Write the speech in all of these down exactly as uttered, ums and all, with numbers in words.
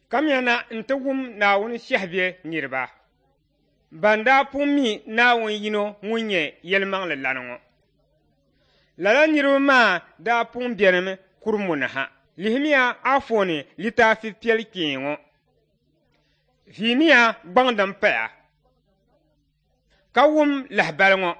Kamyana nti wum Naawuni shɛhibe niriba. Ban daa pun mi Naawuni yino ŋun nyɛ yɛlimaŋli lana ŋɔ. Lala niriba maa daa pun bɛnimi kurumu ha. Lihimiya Anfooni litaafi piɛli kpee ŋɔ. Viimiya gbaŋ din paya. Ka wum lahabali ŋɔ.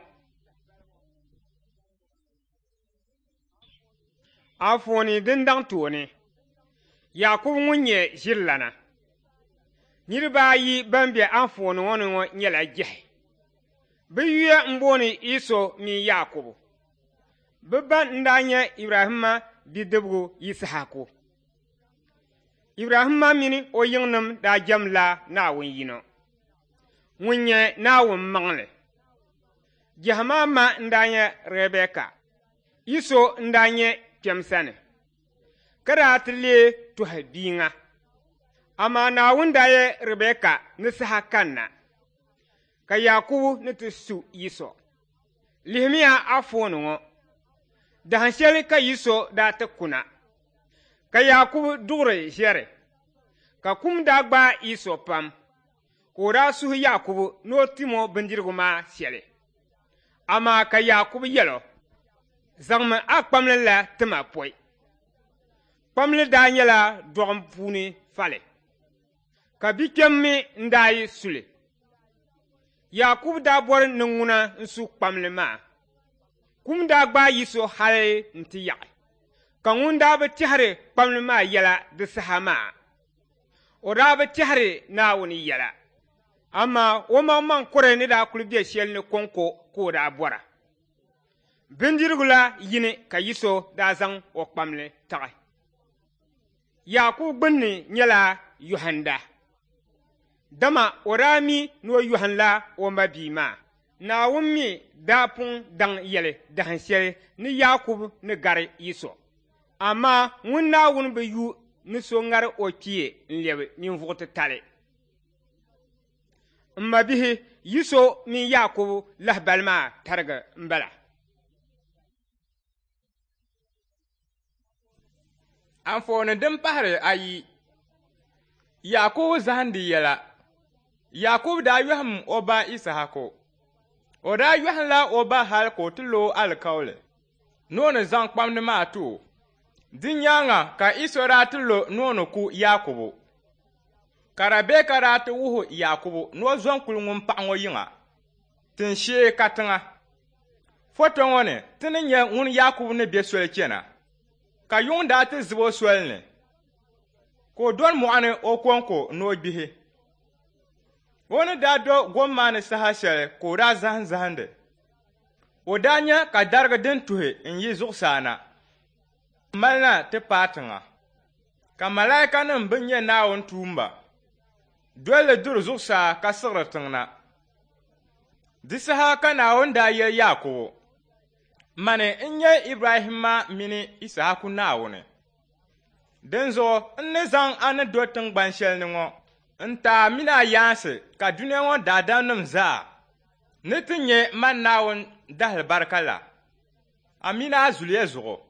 Anfooni din daŋ tooni. Yakubu ŋun nyɛ ʒirilana. Niriba ayi ban be Anfooni ŋɔ ni ŋɔ nyɛla jɛhi. Bɛ yuya m-booni Iso mini Yakubu. Bɛ ba n-daa nyɛ Ibrahima bidibigu Yisahaku. Ibrahima mini o yiŋnima daa jamla Naawuni yino. Ŋun nyɛ Naawuni maŋli. Jɛhi maa ma n-daa nyɛ Rebeka. Iso n-daa nyɛ kpɛm sani. Ka daa ti lee tɔhi biiŋa. Amaa Naawuni daa yɛ Rebeka ni saha kanna. Ka Yakubu ni ti su Iso. Lihimiya Anfooni ŋɔ. Dahin shɛli ka Iso daa ti kuna. Ka Yakubu duɣiri ʒɛri. Ka kum daa gbaai Iso pam. Ka o daa suhi Yakubu ni o tim o bindirigu maa shɛli. Amaa ka Yakubu yɛli. Zaŋmi a kpamli la tima pɔi. Kpamli daa nyɛla dɔɣim puuni fali. Ka bikpɛm mi n-daa yi suli. Yakubu daa bɔri ni ŋuna n-su kpamli maa. Kum daa gbaai Iso hali nti yaɣi. Ka ŋun daa bi tɛhiri kpamli maa yɛla di saha maa. O daa bi tɛhiri Naawuni yɛla. Amaa o maŋmaŋ kɔre ni daa kuli be shɛli ni kɔŋko ka o daa bɔra. Bindirigu la yini ka Iso daa zaŋ o kpamli taɣi. Yakubu gbinni nyɛla yɔhanda. Dama o daa mi ni o yɔhinla o ma bii maa. Naawuni mi daa pun daŋ yɛli dahin shɛli ni Yakubu ni gari Iso. Amaa ŋun Naawuni bi yu ni so ŋari o kpee n-lɛbi ninvuɣu titali. M ma bihi Iso mini Yakubu lahabali maa tarigi m-bala. Anfooni din pahiri ayi. Yakubu zahindi yɛla. Yakubu daa yɔhim o ba Isahaku. O daa yɔhimla o ba hali ka o ti lo alikauli. Ni o ni zaŋ kpamdi maa ti o. Di nyaaŋa ka Iso daa ti lo ni o ni ku Yakubu. Ka Rabeka daa ti wuhi Yakubu ni o zɔŋ kuli ŋun paɣa ŋɔ yiŋa. Tin shee ka tiŋa. Foto ŋɔ ni ti ni nyɛ ŋun Yakubu ni be soli chana. Ka yuŋ daa ti zibi o soli ni. Ka o dɔni mɔɣuni o kɔnko ni o bihi. O ni daa do gom maa ni saha shɛli ka o daa zahim zahindi. O daa nyɛ ka darigi din tuhi n-yi zuɣusaa na. Malina ti paai tiŋa. Ka malaikanim bin nyɛ Naawuni tuumba. Dolli duri zuɣusaa ka siɣiri tiŋ na. Di saha ka Naawuni daa yɛli Yakubu. Mani n-nyɛ Ibrahima mini Isahaku Naawuni. Dinzuɣu n ni zaŋ a ni do tiŋgbani shɛli ni ŋɔ. N-taa mini a yaansi ka duniya ŋɔ daadamnim zaa. Ni ti nyɛ man Naawuni dahalibarika la. Amina a zuliya zuɣu.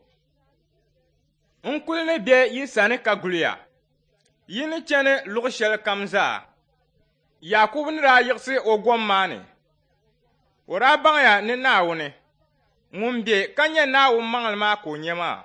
N kuli ni be yi sani ka guliya. Yi ni chani luɣu shɛli kam zaa. Yakubu ni daa yiɣisi o gom maa ni. O daa baŋya ni Naawuni. Ŋun be ka nyɛ Naawuni maŋli maa ka o nyɛ maa.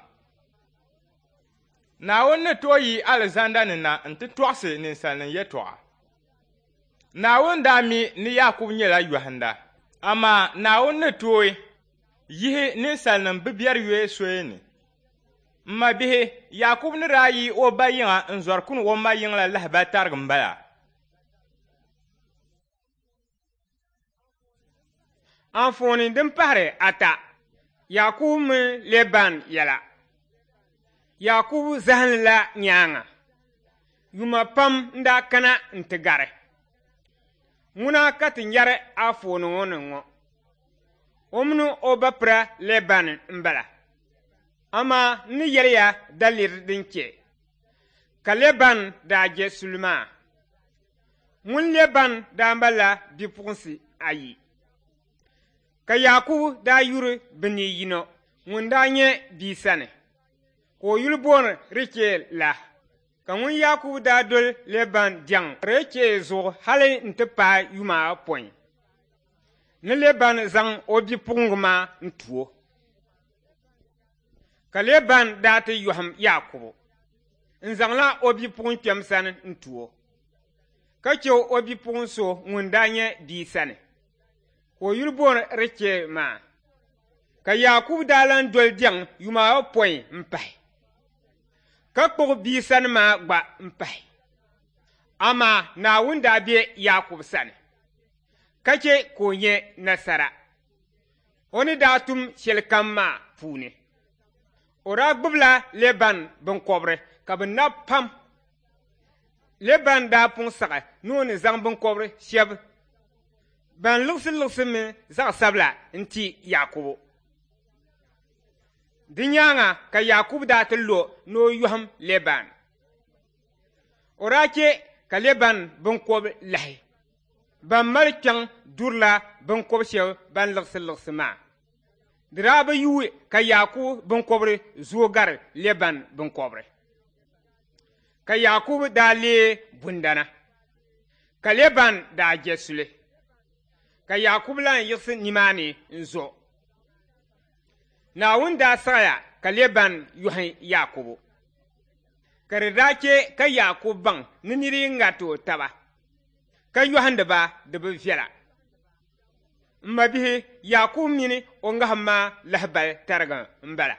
Naawuni ni tooi yi alizanda ni na nti tɔɣisi ninsalinima yɛltɔɣa. Naawuni daa mi ni Yakubu nyɛla yɔhinda. Amaa Naawuni ni tooi yihi ninsalinima bibɛri yoya soya ni. M ma bihi Yakubu ni daa yi o ba yiŋa n-zɔri kuni o ma yiŋ la lahabali tarigi m-bala. Anfooni din pahiri ata. Yakubu mini Leban yɛla. Yakubu zahinla nyaaŋa. Yuma pam n-daa kana n-ti gari. Ŋuna ka ti nyɛri Anfooni ŋɔ ni ŋɔ. O mini o ba pira Leban m-bala. Amaa ni yɛliya daliri din chɛ. Ka Leban daa je suli maa. Ŋun Leban daa mala bipuɣinsi ayi. Ka Yakubu daa yuri bɛ ni yino ŋun daa nyɛ bii sani. Ka o yuli booni Rachel la. ka ŋun Yakubu daa doli Leban diɛŋ Rachel zuɣu hali n-ti paai yuma pɔin. Ni Leban zaŋ o bipuɣiŋga maa n-tu o. Ka Leban daa ti yɔhim Yakubu n-zaŋla o bipuɣin kpɛm sani n-tu o. Ka che o bipuɣin so ŋun daa nyɛ bia sani. Ka o yuli booni Rachel maa. Ka Yakubu daa lan doli diɛŋ yuma pɔin m-pahi. Ka kpuɣi bia sani maa gba m-pahi. Amaa Naawuni daa be Yakubu sani. Ka che ka o nyɛ nasara. O ni daa tum shɛli kam maa puuni. O daa gbibila Leban binkɔbiri ka bɛ nabi pam. Leban daa pun saɣi ni o ni zaŋ binkɔbiri shɛbi ban liɣisi liɣisi mini zaɣ'sabila n-ti Yakubu. Di nyaaŋa ka Yakubu daa ti lo ni o yɔhim Leban. O daa che ka Leban binkɔbi lahi. Ban mali kpɛŋ durila binkɔbi shɛba ban liɣisi liɣisi maa. Di daa bi yuui ka Yakubu binkɔbiri zooi gari Leban binkɔbiri. Ka Yakubu daa lee bundana. Ka Leban daa je suli. Ka Yakubu lan yiɣisi nimaani n-zo. Naawuni daa saɣaya ka Leban yɔhi Yakubu. Ka di daa che ka Yakubu baŋ ni niri ŋati o taba. Ka yɔhindi ba di bi viɛla. M-ma bihi Yakubu mini o ŋahim maa lahibali tarigi m-bala.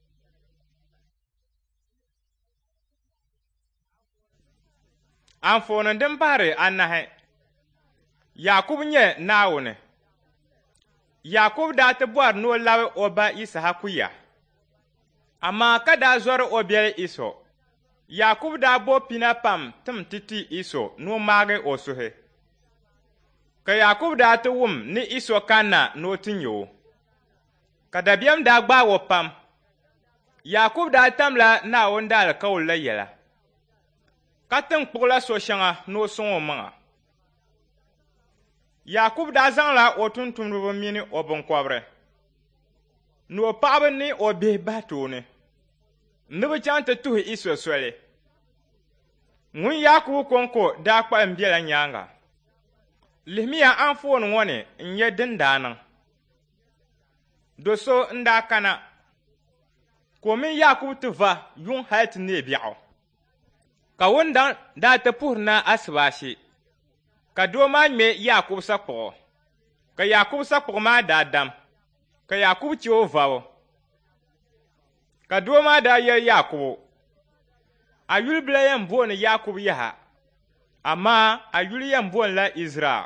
Anfooni din pahari anahi. Yakubu nyɛ Naawuni. Yakubu daa ti bɔri ni o labi o ba Isahaku ya. Amaa ka daa zɔri o biɛli Iso. Yakubu daa bo pina pam tim ti ti Iso ni o maagi o suhi. Ka Yakubu daa ti wum ni Iso kanna ni o ti nya o. Ka dabiɛm daa gbaai o pam. Yakubu daa tamla Naawuni daa alkawuli la yɛla. Ka tin kpuɣila so shɛŋa ni o sɔŋ o maŋa. Yakubu daa zaŋla o tumtumdiba mini o binkɔbiri. Ni o paɣaba ni o bihi bahi tooni. Ni bɛ chaŋ ti tuhi Iso soli. Ŋun Yakubu konko daa kpalim bela nyaaŋa. Lihimiya anfooni ŋɔ ni n-nyɛ din daa niŋ. Do so n-daa kana. Ka o mini Yakubu ti va yuŋ hali ti neei biɛɣu. Ka wundaŋ daa ti puhiri na asibaashi. Ka doo maa ŋme Yakubu sakpuɣu. Ka Yakubu sakpuɣu maa daa dam. Ka Yakubu che o vabo. Ka doo maa daa yɛli Yakubu. A yuli bila yɛn booni Yakubu yaha. Amaa a yuli yɛn booni la Izrael.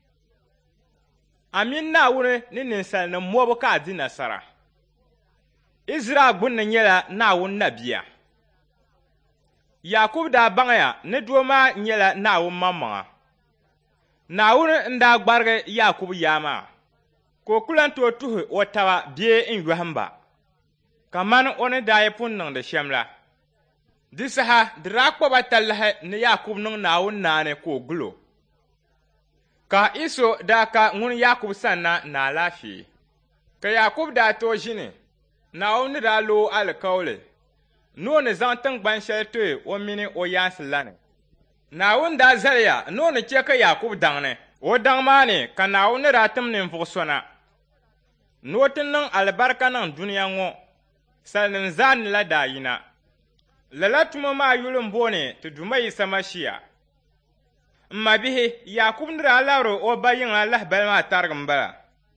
A mini Naawuni ni ninsalinima mɔbu ka a di nasara. Izrael gbunni nyɛla Naawuni nabia. Yakubu daa baŋya ni doo maa nyɛla Naawuni maŋmaŋa. Naawuni n-daa gbarigi Yakubu yaa maa. Ka o kulan tooi tuhi o taba bee n-yɔhim ba. Ka mani o ni daa yi pun niŋdi shɛm la. Di saha di daa kpɔba talahi ni Yakubu niŋ Naawuni naani ka o gulo. Ka Iso daa ka ŋun Yakubu sani na ni alaafee. Ka Yakubu daa tooi ʒini. Naawuni daa lo o alkawuli. Ni o ni zaŋ tiŋgbani shɛli tooi o mini o yaansi lani. Naawuni daa zaliya ni o ni che ka Yakubu daŋni. O daŋ maa ni ka Naawuni daa tim ninvuɣu sona. Ni o ti niŋ alibarika niŋ duniya ŋɔ. Salinima zaa ni la daa yina. Lala tuma maa yuli m-booni ti Duma Yisa Mashia. M-ma bihi Yakubu ni daa labiri o ba yiŋa lahibali maa tarigi m-bala.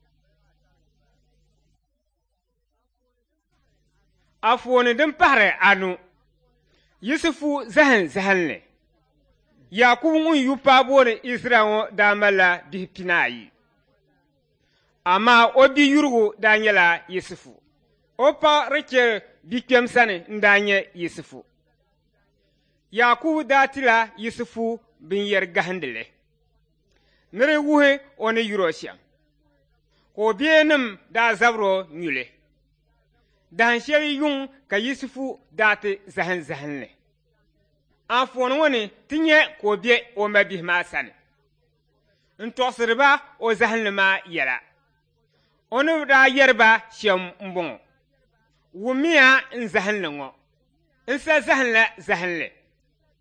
Anfooni din pahari anu. Yusufu zahim zahinli. Yakubu ŋun yu paai booni Izrael ŋɔ daa malila bihi pinaayi. Amaa o bi yurigu daa nyɛla Yusufu. O pa Rachel bikpɛm sani n-daa nyɛ Yusufu. Yakubu daa tila Yusufu binyɛri gahindili. Ni di wuhi o ni yuri o shɛm. Ka o beenim daa zabiri o nyuli. Dahin shɛli yuŋ ka Yusufu daa ti zahim zahinli. Anfooni ŋɔ ni ti nyɛ ka o be o ma bihi maa sani. N-tɔɣisiri ba o zahinli maa yɛla. O ni daa yɛri ba shɛm m-bɔŋɔ. Wumiya n-zahinli ŋɔ. N-sa zahinli zahinli.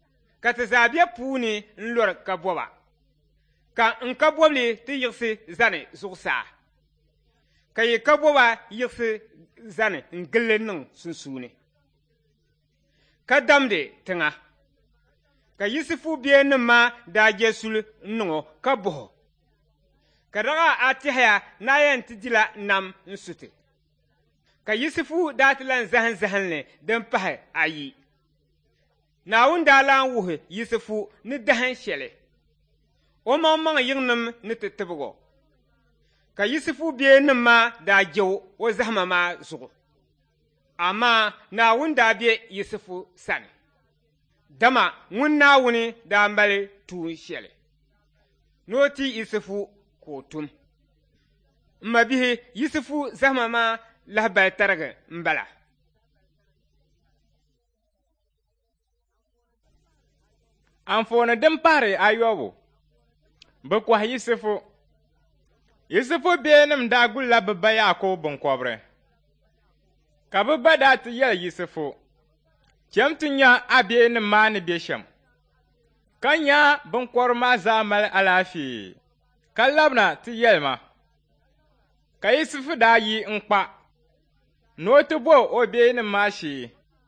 ka ti zaa be puuni n-lɔri ka bɔba ka n ka bɔbili ti yiɣisi zani zuɣusaa ka yi ka bɔba yiɣisi zani n-gilli niŋ sunsuuni ka damdi tiŋa ka Yusufu bihi maa daa je suli n-niŋo ka buɣo ka daga a tɛhaya na yɛn ti dila nam n-suti ka Yusufu daa ti lan zahim zahimli din pahi ayi Naawuni daa lan wuhi Yusufu ni dahin shɛli o maŋ maŋ yiŋnim ni ti tibigo ka Yusufu bihi maa daa jewu o zahima maa zuɣu amaa Naawuni daa be Yusufu sani dama ŋun Naawuni daa mali tuun shɛli ni o ti Yusufu ka o tum m ma bihi Yusufu zahima maa lahibali tarigi m-bala Anfooni din pahiri ayɔbu bɛ kɔhi Yusufu Yusufu bihinim daa gulila bɛ ba Yaakub binkɔbiri ka bɛ ba daa ti yɛli Yusufu chɛm ti nya a bihinim maa ni be shɛm ka nya binkɔbiri maa zaa mali alaafee ka labina ti yɛli ma ka Yusufu daa yi n-kpa ni o ti bo o bihinim maa shee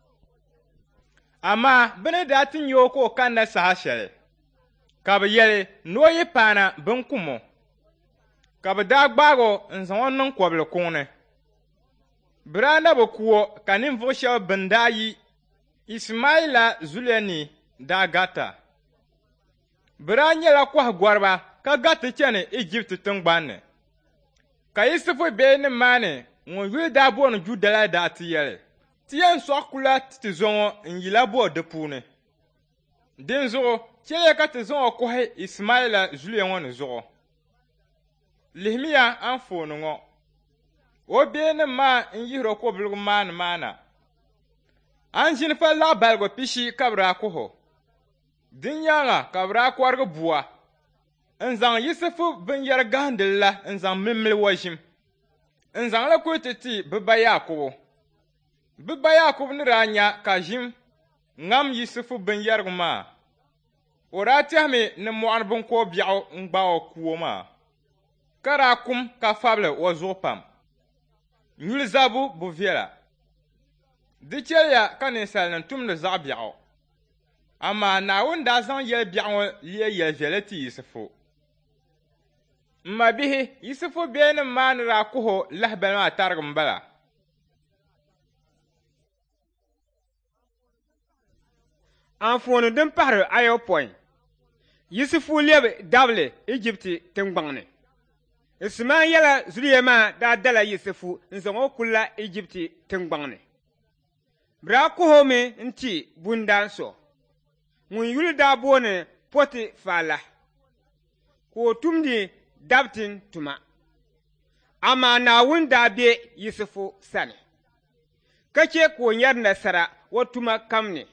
amaa bɛ ni daa ti nya o ka o kanna saha shɛli ka bɛ yɛli ni o yi paana binkumo ka bɛ daa gbaagi o n-zaŋ o niŋ kɔbili kuŋni bɛ daa na bɛ ku o ka ninvuɣu shɛba bɛn daa yi Ismaila zuliya ni daa gata bɛ daa nyɛla kɔhigɔriba ka gati chani Ijipti tiŋgbani ka Yusufu bihinim maa ni ŋun yuli daa booni Juda la daa ti yɛli ti yɛn sɔɣi kula ti zɔŋɔ n-yila bo di puuni dinzuɣu chɛliya ka ti zaŋ o kɔhi Ismaila zuliya ŋɔ ni zuɣu lihimiya anfooni ŋɔ o bihinim maa n-yihiri o kɔbiligu maa ni maana an ʒini fa laɣibaligu pishi ka bɛ daa kuhi din nyaaŋa ka bɛ daa kɔrigi bua n-zaŋ Yusufu binyɛri gahindili la n-zaŋ mimmili o ʒim n-zaŋ li kuli ti ti bɛ ba Yaakubu bɛ ba Yaakubu ni daa nya ka ʒim ŋam Yusufu binyɛrigu maa o daa tɛhimi ni mɔɣuni binkɔb' biɛɣu n-gbaai o kuo maa ka daa kum ka fabili o zuɣu pam nyuli zabu bu viɛla di chɛliya ka ninsalinima tumdi zaɣ' biɛɣu amaa Naawuni daa zaŋ yɛli biɛɣu ŋɔ liya yɛli viɛli ti Yusufu m ma bihi Yusufu bihinim maa ni daa kuhi o lahibali maa tarigi m-bala Anfooni din pahiri ayɔpɔin Yusufu lɛbi dabili Ijipti tiŋgbaŋni Ismaila zuliya maa daa dala Yusufu n-zaŋ o kulila Ijipti tiŋgbaŋni bɛ daa kuhi o mi n-ti bundaan so ŋun yuli daa booni Pɔtifa la ka o tumdi dabtin tuma amaa Naawuni daa be Yusufu sani ka che ka o nyɛri nasara o tuma kam ni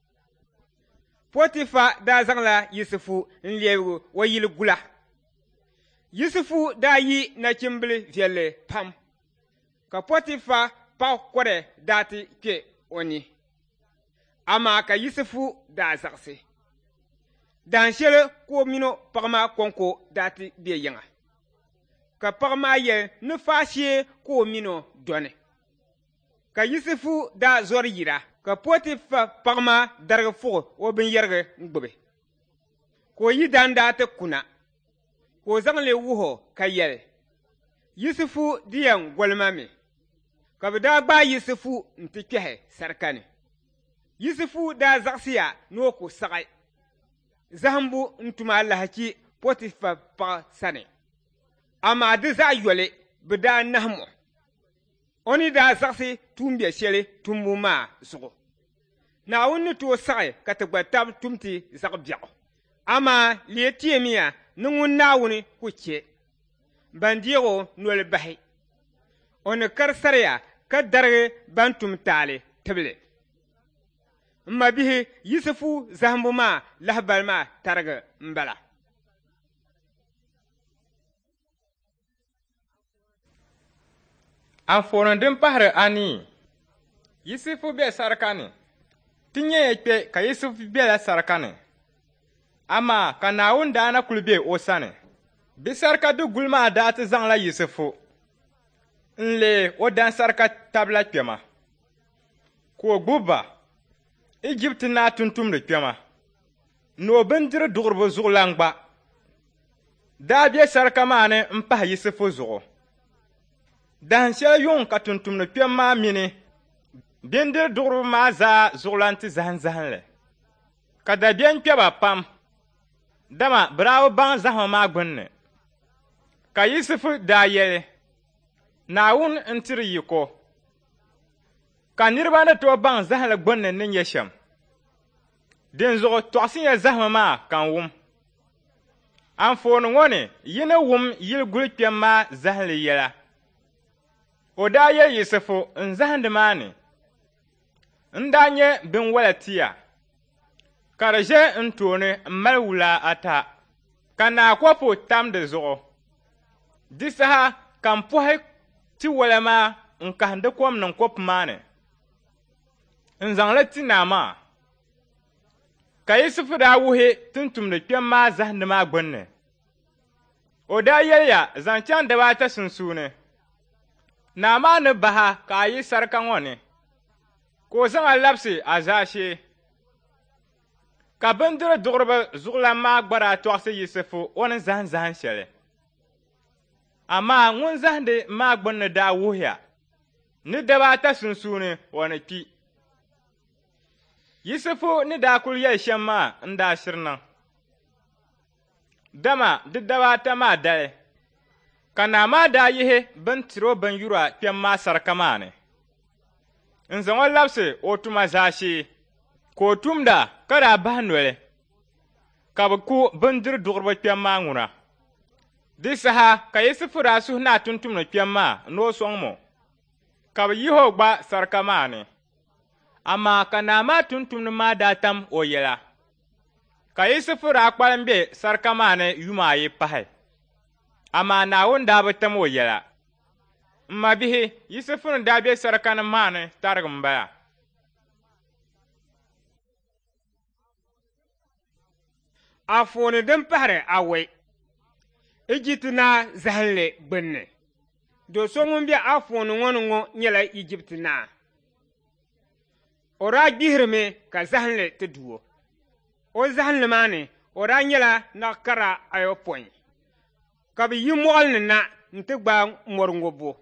Pɔtifa daa zaŋla Yusufu n-lebigu o yili gula Yusufu daa yi nachimbili viɛlli pam ka Pɔtifa paɣu kɔre daa ti kpe o ni amaa ka Yusufu daa zaɣisi dan shɛli ka o mini o paɣa maa kɔŋko daa ti be yiŋa ka paɣa maa yɛli ni faashee ka o mini o dɔni ka Yusufu daa zɔri yira ka Pɔtifa paɣa maa darigi fuɣi o binyɛrigi n-gbubi ka o yidana daa ti kuna ka o zaŋ li wuhi o ka yɛli Yusufu di yɛn golima mi ka bɛ daa gbaai Yusufu n-ti kpɛhi sarika ni Yusufu daa zaɣisiya ni o ku saɣi zahimbu n-tuma lahachi Pɔtifa paɣa sani amaa di zaɣ' yɔli bɛ daa nahim o o ni daa zaɣisi tumbiɛ shɛli tumbu maa zuɣu Naawuni ni tooi saɣi ka ti gba tabi tumti zaɣ' biɛɣu amaa liya teemiya ni ŋun Naawuni ku che ban deegi o noli bahi o ni kari sariya ka darigi ban tum taali tibili m ma bihi Yusufu zahimbu maa lahibali maa tarigi m-bala Anfooni din pahiri anii Yusufu be sarika ni ti nya ya kpe ka Yusufu bela sarika ni Ama ka Naawuni daana kuli be o sani. Bisarika di guli maa daa ti zaŋla Yusufu n-le o dansarika tabila kpɛma. Ka o gbubi ba Ijipti naa tuntumdi kpɛma ni o bindiri duɣiribu zuɣulan gba. Daa be sarika maa ni m-pahi Yusufu zuɣu. Dahin shɛli yuŋ ka tuntumdi kpɛm maa mini bindiri duɣiribu maa zaa zuɣulan ti zahim zahimli. Ka dabiɛn kpɛba pam. Dama birawo baŋ zahima maa gbunni. Ka Yusufu daa yɛli, Naawuni n-tiri yiko. Ka niriba ni tooi baŋ zahimli gbunni ni nyɛ shɛm. Dinzuɣu tɔɣisi nyɛ zahima maa kan wum. Anfooni ŋɔ ni yi ni wum yili guli kpɛm maa zahimli yɛla. O daa yɛli Yusufu n-zahindi maa ni. N daa nyɛ binwala tiya. Ka di ʒe n tooni m-mali wula ata. Ka naakɔpu tam di zuɣu. Di saha ka m pɔhi tiwala maa n-kahindi kom niŋ kopu maa ni. N zaŋli ti naa maa. Ka Yusufu daa wuhi tuntumdi kpɛm maa zahindi maa gbunni. O daa yɛliya zaŋ chaŋ dibaata sunsuuni. Naa maa ni baha ka a yi sarika ŋɔ ni. Ka o zaŋa labisi a zaashee. Ka bindiri duɣiribu zuɣulan maa gba daa tɔɣisi Yusufu o ni zahim zahim shɛli. Amaa ŋun zahindi maa gbunni daa wuhiya ni dibaata sunsuuni o ni kpi. Yusufu ni daa kuli yɛli shɛm maa n-daa shiri niŋ. Dama di dibaata maa dali. Ka naa maa daa yihi bin tiri o binyura kpɛm maa sarika maa ni. N zaŋ o labisi o tuma zaashee. Ka o tumda ka daa bahi noli. Ka bɛ ku bindiri duɣiribu kpɛm maa ŋuna. Di saha ka Yusufu daa suhi naa tuntumdi kpɛm maa ni o sɔŋ mo. Ka bɛ yihi o gba sarika maa ni. Amaa ka naa maa tuntumdi maa daa tam o yɛla. Ka Yusufu daa kpalim be sarika maa ni yuma ayi pahi. Amaa Naawuni daa bi tam o yɛla. M ma bihi Yusufu ni daa be sarikanim maa ni tarigi m-bala. Anfooni din pahari awai. Ijipti naa zahimli gbunni. Do so ŋun be anfooni ŋɔ ni ŋɔ nyɛla Ijipti naa. O daa gbihirimi ka zahimli ti duo. O zahimli maa ni o daa nyɛla naɣikara ayɔpɔin. Ka bɛ yi mɔɣili ni na nti gbaai mɔri bo.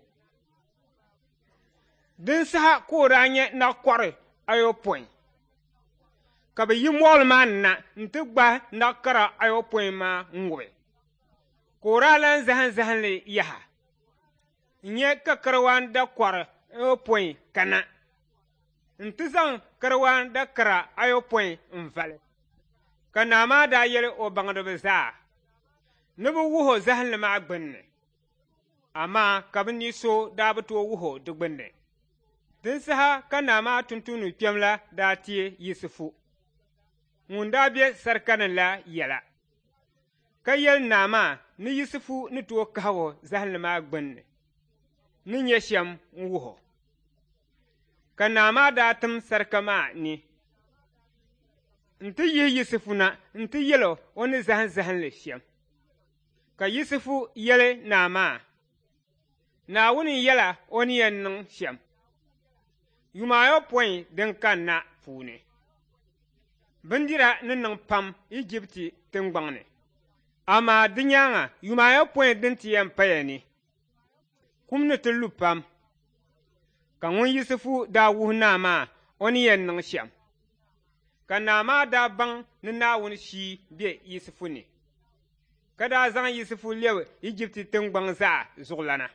Din saha ka o daa nyɛ naɣikɔri ayɔpɔin. Ka bɛ yi mɔɣili maa ni na nti gbaai naɣikara ayɔpɔin maa ŋubi. Ka o daa lan zahim zahimli yaha. N-nyɛ ka karawaan dakɔri ayɔpɔin kana. Nti zaŋ karawaan dakara ayɔpɔin n-vali. Ka naa maa daa yɛli o baŋdiba zaa. Ni bɛ wuhi o zahimli maa gbunni. Amaa ka bɛ ni so daa bi tooi wuhi o di gbunni. Din saha ka naa maa tuntumdi kpɛm la daa ti Yusufu. Ŋun daa be sarika ni la yɛla. Ka yɛli naa maa ni Yusufu ni tooi kahi o zahimli maa gbunni. Ni nyɛ shɛm n-wuhi o. Ka naa maa daa tim sarika maa ni. Nti yihi Yusufu na nti yɛli o ni zahim zahimli shɛm. Ka Yusufu yɛli naa maa. Naawuni yɛla o ni yɛn niŋ shɛm. Yumaayɔpɔin din kanna puuni. Bindira ni niŋ pam Ijipti tiŋgbaŋ ni. Amaa di nyaaŋa yumaayɔpɔin din ti yɛn paya ni. Kum ni ti lu pam. Ka ŋun Yusufu daa wuhi naa maa o ni yɛn niŋ shɛm. Ka naa maa daa baŋ ni Naawuni shii be Yusufu ni. Ka daa zaŋ Yusufu lɛbi Ijipti tiŋgbaŋ zaa zuɣulana.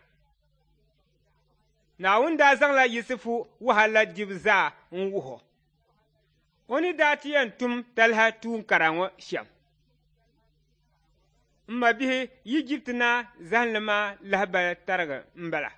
Naawuni daa zaŋla Yusufu wahala dibu zaa n-wuhi o. O ni daa ti yɛn tum taliha tuunkara ŋɔ shɛm. M ma bihi Ijipti naa zahimli maa lahibali tarigi m-bala.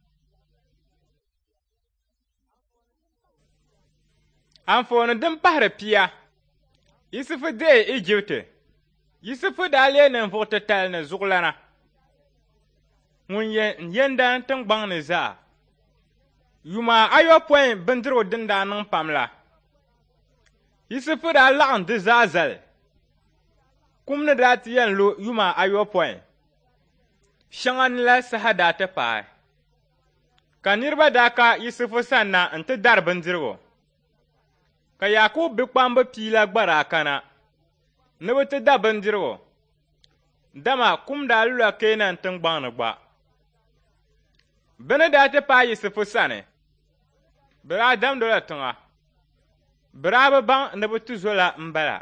Anfooni din pahiri pia. Yusufu deei Ijipti. Yusufu daa lee ninvuɣu titali ni zuɣulana. Ŋun yɛn yɛnda tiŋgbaŋ ni zaa. Yuma ayɔpɔin bindirigu din daa niŋ pam la. Yusufu daa laɣim di zaa zali. kum ni daa ti yɛn lo yuma ayɔpɔin shɛŋa ni la saha daa ti paai ka niriba daa ka Yusufu sani na n ti dari bindirigu ka Yakubu bi'kpamba pia la gbaraa kana ni bɛ ti da bindirigu dama kum daa lula Kenan tiŋgbaŋ ni gba bɛ ni daa ti paai Yusufu sani bɛ daa damdi la tiŋa bɛ daa bi baŋ ni bɛ ti zo la m-bala.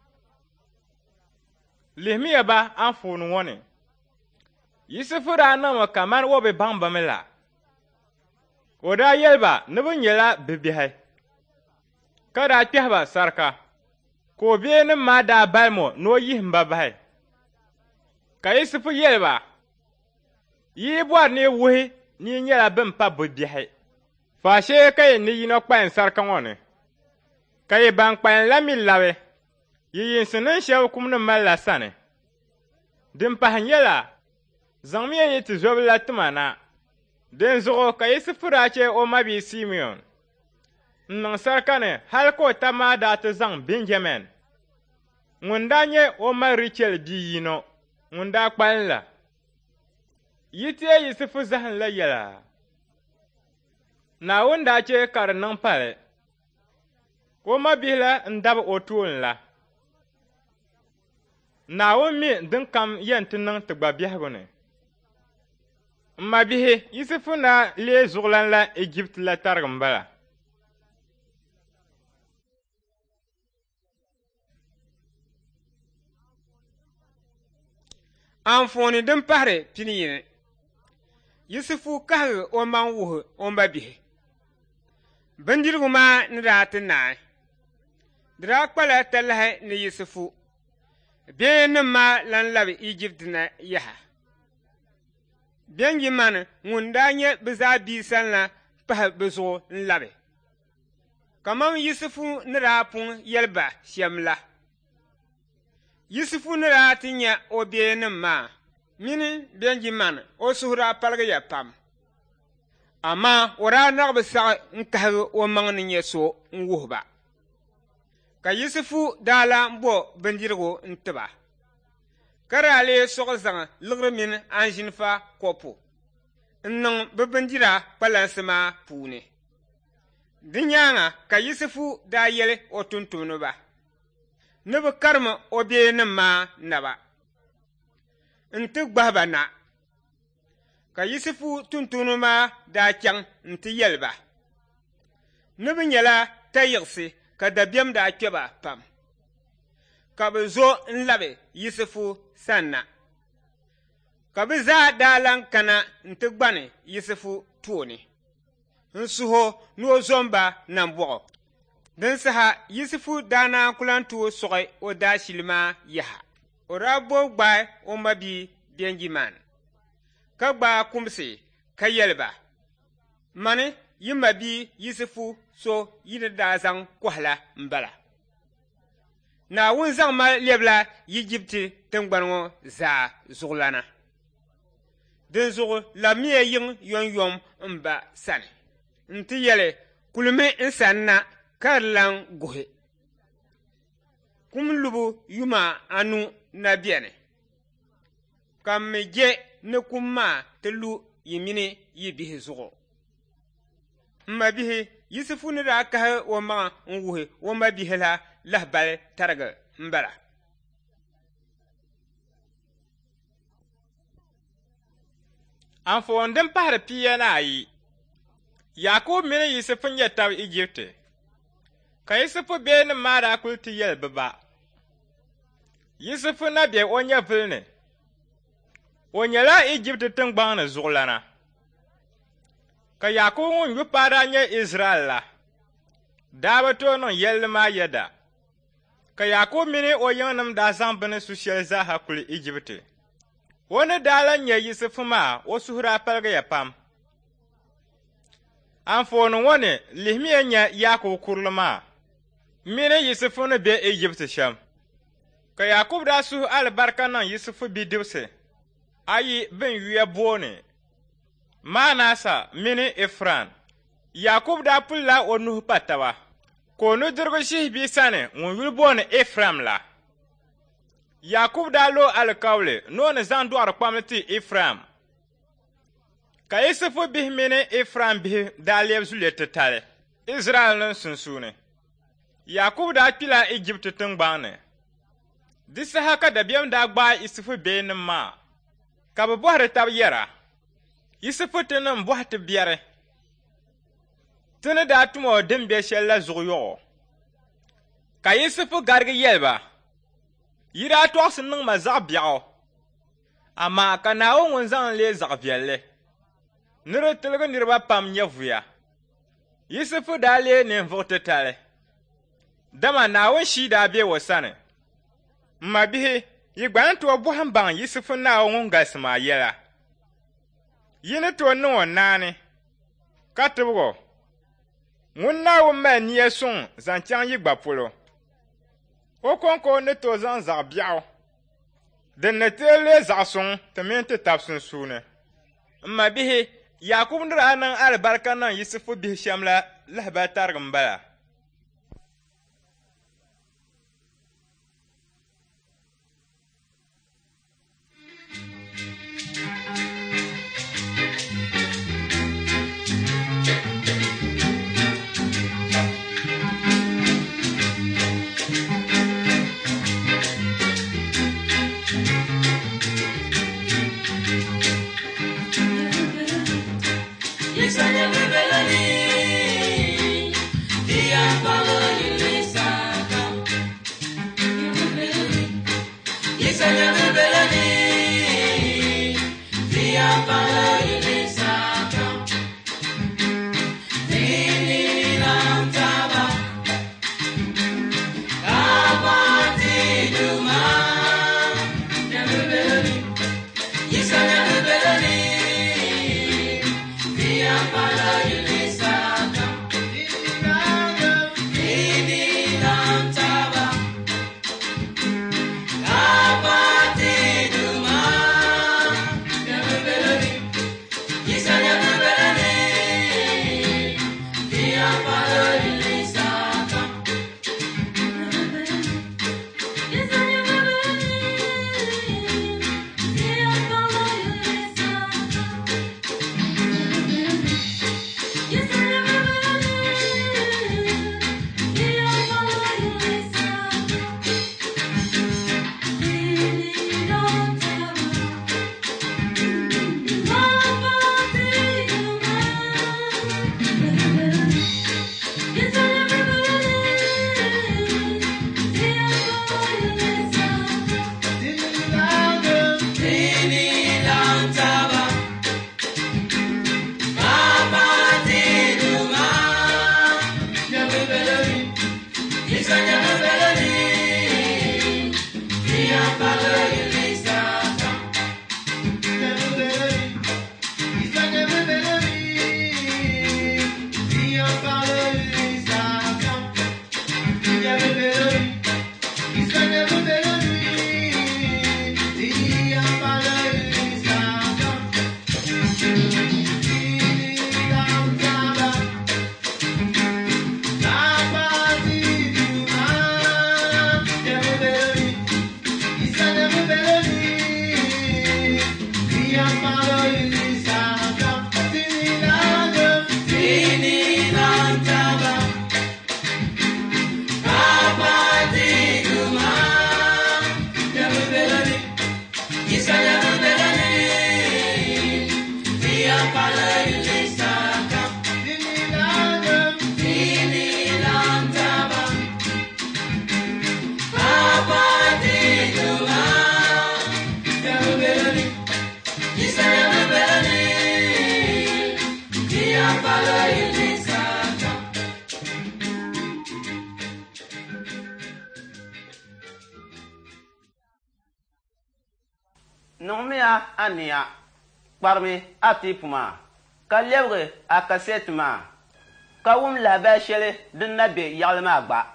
Lihimiya ba anfooni ŋɔ ni Yusufu daa niŋmi kamani o bi baŋ bami la o daa yɛli ba ni bɛ nyɛla bibihi ka daa kpɛhi ba sarika ka o bee maa daa balimi ni o yihim ba bahi ka Yusufu yɛli ba yi bɔri ni wuhi ni nyɛla bin pa bibihi faashee ka yɛ ni yino kpalim sarika ŋɔ ni ka yɛ ban kpalim la mi labi yi yinsi nin shɛba kum ni mali la sani din pahi nyɛla zaŋmi ya yi ti zɔbi la tima na din zuɣu ka Yusufu daa che o ma bii Simeon n niŋ sarika ni hali ka o taba maa daa ti zaŋ Benjamin ŋun daa nyɛ o ma Richel bii yino ŋun daa kpalim la yi tiɛ Yusufu zahim la yɛla Naawuni daa che ka di niŋ pali o ma bihi la n dabi o tooni la Naawuni mi din kam yɛn ti niŋ ti gba biɛhigu ni m ma bihi Yusufu na lee zuɣulan la Egypt la tarigi m-bala. Anfooni din pahiri pini yini Yusufu kahigi o maŋ wuhi o ma bihi bindirigu maa ni daa ti naai di daa kpala talahi ni Yusufu biɛyanima maa lan labi Egypt na yaha Benjamin ŋun daa nyɛ bɛ zaa bia sani la pahi bɛ zuɣu n-labi kamam Yusufu ni daa pun yɛli ba shɛm la Yusufu ni daa ti nyɛ o biɛyanima maa mini Benjamin o suhu daa paligiya pam amaa o daa naɣibi saɣi n-kahigi o maŋ ni nyɛ so n-wuhi ba ka Yusufu daa lan bo bindirigu n-tiba ka daa lee soɣi zaŋ liɣiri mini anʒinifa kopu n-niŋ bɛ bindira kpalansi maa puuni di nyaaŋa ka Yusufu daa yɛli o tuntumdiba ni bɛ karimi o biɛyanima maa naba n-ti gbahi ba na ka Yusufu tuntumdiba maa daa chaŋ n-ti yɛli ba ni bɛ nyɛla tayiɣisi ka dabiɛm daa kpe ba pam ka bɛ zo n-labi Yusufu sani na ka bɛ zaa daa lan kana n-ti gbani Yusufu tooni n-suho ni o zo m-ba nambɔɣu din saha Yusufu daa naan kulan tooi sɔɣi o daashili maa yaha o daa bo gbaai o ma bii Benjamin ka gbaai kumsi ka yɛli ba mani yi ma bii Yusufu so yi ni daa zaŋ kɔhila m-bala Naawuni zaŋ ma lɛbila Yijipti tiŋgbani ŋɔ zaa zuɣulana din zuɣu labimiya yiŋ yɔnyɔm m-ba sani n-ti yɛli kulimi n-sani na ka di lan guhi kum lubu yuma anu na bɛni ka mi je ni kum maa ti lu yi mini yi bihi zuɣu m-ma bihi Yusufu ni daa kahi o maŋa n-wuhi o ma bihi la lahibali tarigi m-bala Anfooni din pahiri pia ni ayi Yakubu mini Yusufu nyɛ tabi Egypti ka Yusufu biɛyanima maa daa kuli ti yɛli bɛ ba Yusufu na be o nyɛvili ni o nyɛla Egypti tiŋgbaŋ ni zuɣulana ka Yakubu ŋun yu paai daa nyɛ Izraɛl la daa bi tooi niŋ yɛlli maa yɛda ka Yakubu mini o yiŋnima daa zaŋ bini su shɛli zaaha kuli Egypti o ni daa lan nyɛ Yusufu maa o suhu daa paligiya pam anfooni ŋɔ ni lihimiya nyɛ Yakubu kurili maa mini Yusufu ni be Egypti shɛm ka Yakubu daa suhu alibarika niŋ Yusufu bidibsi ayi bin yuya booni Manasa mini Efran Yakubu daa pulila o nuhi pa taba ka o nudirigu ʒihi bia sani ŋun yuli booni Efram la Yakub daa lo alikauli no ni zaŋ dɔɣiri kpam ti Efraim. Ka Yusufu bihi mini Efraim bihi daa lɛbi zuliya titali Izraɛl ni sunsuuni. Yakub daa kpila Ijipti tiŋgbani. Di saha ka dabiɛm daa gbaai Yusufu beenim maa, ka bɛ bɔhiri tab yɛra. Yusufu ti niŋ bɔhi ti biɛri. Ti ni daa tum o din be shɛli la zuɣu yɔɣu. Ka Yusufu garigi yɛliba. Yi daa tɔɣisi niŋ ma zaɣ' biɛɣu. Amaa ka Naawuni ŋun zaŋ lee zaɣ' viɛlli. Ni di tiligi niriba pam nyɛ vuya. Yusufu daa lee ninvuɣu titali. Dama Naawuni shii daa be o sani. M ma bihi, yi gba ni tooi bɔhim baŋ Yusufu Naawuni ŋun galisi maa yɛla. Yi ni tooi niŋ o naani, ka tibigi. Ŋun Naawuni mali nia suŋ zaŋ chaŋ yi gba polo. O kɔŋko ni tooi zaŋ zaɣ' biɛɣu. Din ni teei lee zaɣ' suŋ ti mini ti tab sunsuuni. M ma bihi, Yakub ni daa niŋ alibarika niŋ Yusufu bihi shɛm la lahibali tarigi m-bala. Nungmiya ania kparmi ati puma ka lebgi a kaset maa ka wum lahabali shɛli din na be yaɣali maa gba